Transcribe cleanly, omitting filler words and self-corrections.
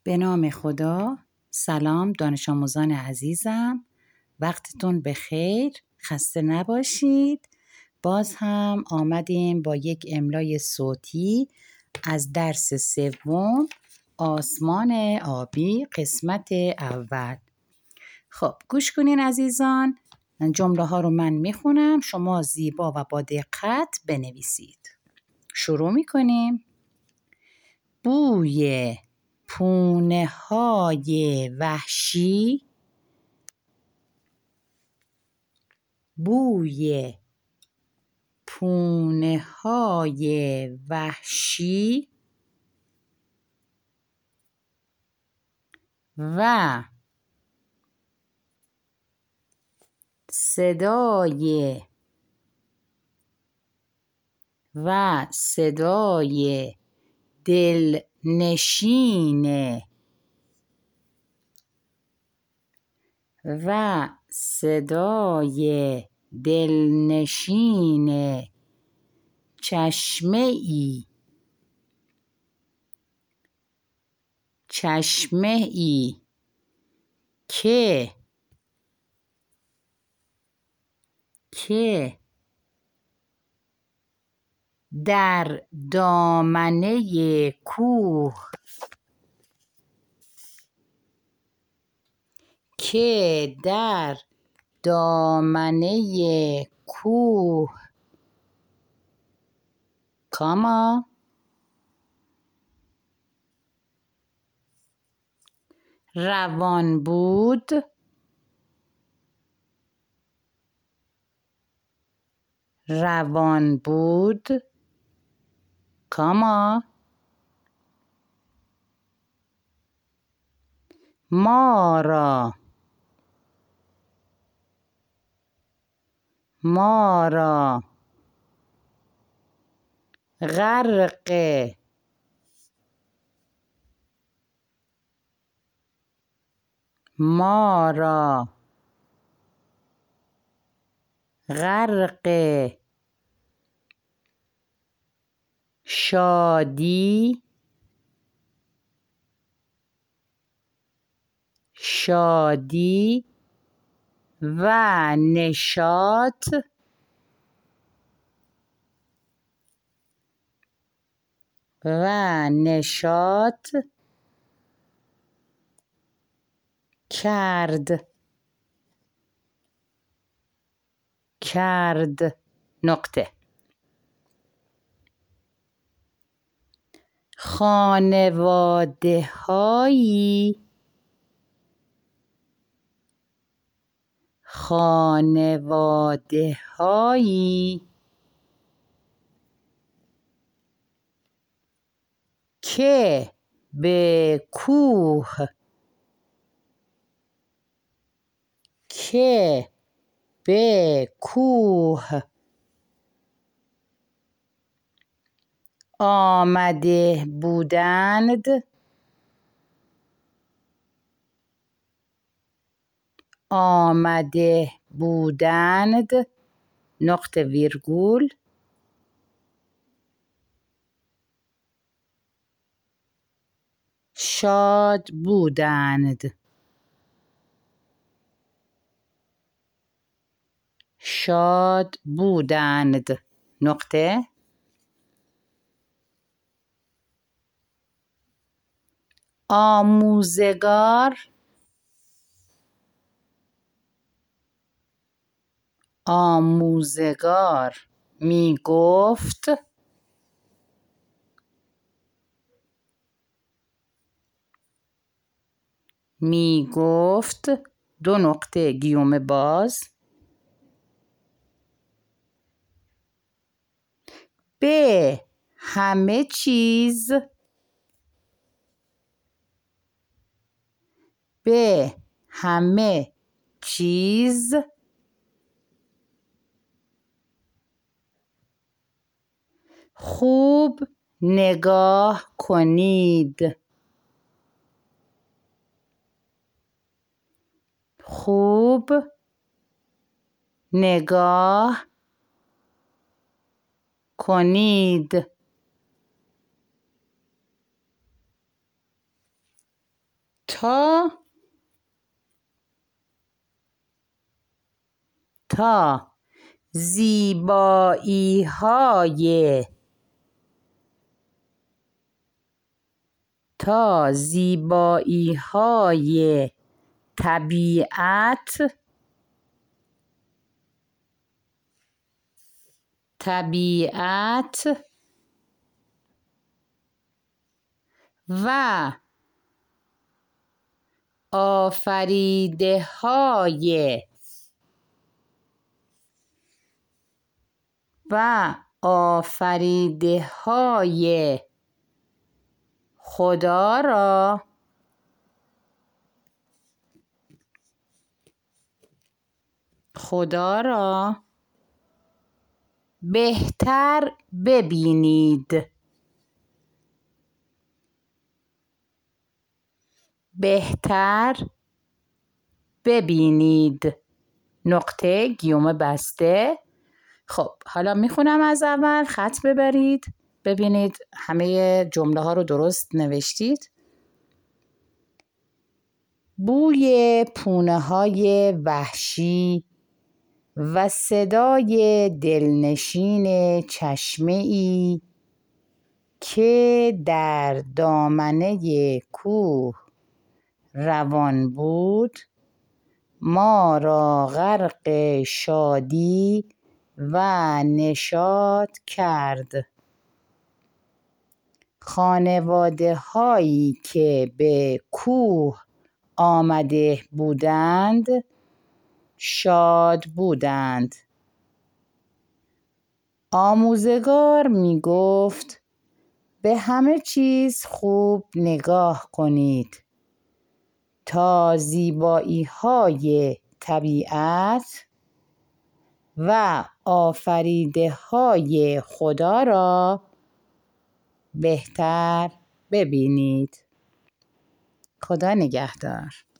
به نام خدا. سلام دانش آموزان عزیزم، وقتتون بخیر، خسته نباشید. باز هم آمدیم با یک املای صوتی از درس سوم آسمان آبی قسمت اول. خب گوش کنین عزیزان، جمله ها رو من میخونم، شما زیبا و با دقت بنویسید. شروع میکنیم. بوی پونه های وحشی، بوی پونه های وحشی و صدای دلنشین چشمه ای که در دامنه کوه کاما روان بود کاما ما را غرق شادی و نشاط کرد. نقطه. خانواده‌هایی که به کوه آمده بودند نقطه ویرگول شاد بودند نقطه. آموزگار می گفت دو نقطه گیوم باز به همه چیز خوب نگاه کنید. تا زیبایی‌های طبیعت و آفریده‌های خدا را بهتر ببینید. نقطه گیوم بسته. خب حالا میخونم از اول، خط ببرید ببینید همه جمله ها رو درست نوشتید. بوی پونه های وحشی و صدای دلنشین چشمه‌ای که در دامنه کوه روان بود ما را غرق شادی و نشاط کرد. خانواده هایی که به کوه آمده بودند شاد بودند. آموزگار می گفت به همه چیز خوب نگاه کنید تا زیبایی های طبیعت و آفریده های خدا را بهتر ببینید. خدا نگهدار.